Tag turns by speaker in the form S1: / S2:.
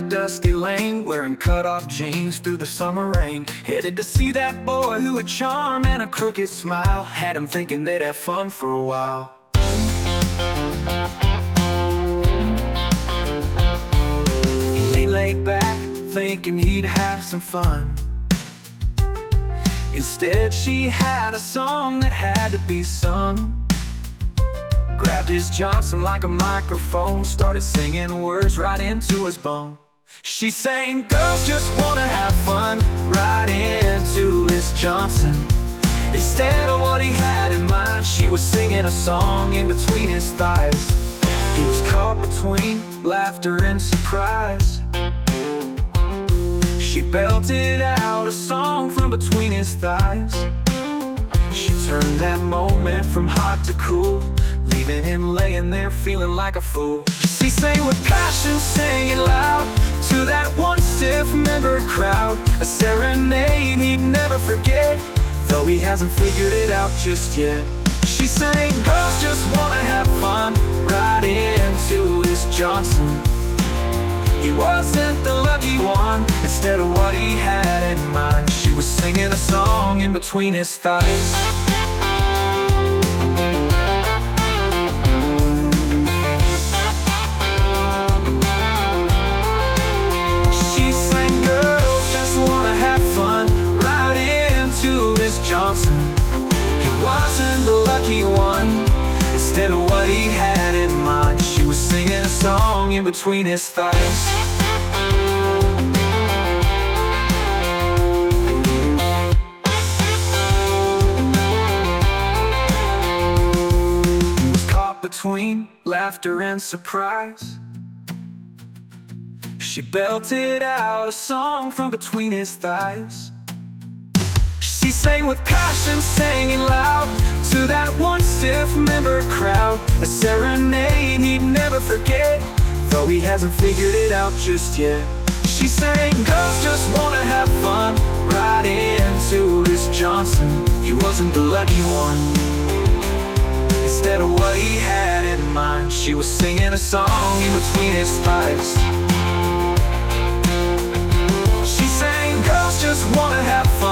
S1: that dusty lane, wearing cut-off jeans through the summer rain. Headed to see that boy who had charm and a crooked smile, had him thinking they'd have fun for a while. He laid back, thinking he'd have some fun. Instead, she had a song that had to be sung. Grabbed his Johnson like a microphone, started singing words right into his bone. She sang, girls just wanna have fun, right into his Johnson. Instead of what he had in mind, she was singing a song in between his thighs. He was caught between laughter and surprise. She belted out a song from between his thighs. She turned that moment from hot to cool, leaving him laying there feeling like a fool. She sang with passion, sang it loud to that one stiff-membered crowd. A serenade he'd never forget, though he hasn't figured it out just yet. She sang, girls just wanna have fun, right into his Johnson. He wasn't the lucky one, instead of what he had in mind. She was singing a song in between his thighs. She sang, girls just wanna have fun, right into his Johnson. He wasn't the lucky one, instead of what he had in mind. She was singing a song in between his thighs. He was caught between laughter and surprise. She belted out a song from between his thighs. She sang with passion, sang it loud to that one stiff-membered crowd. A serenade he'd never forget, though he hasn't figured it out just yet. She sang, girls just wanna have fun, right into his Johnson. He wasn't the lucky one, instead of what he had in mind. She was singing a song in between his thighs. She sang, girls just wanna have fun,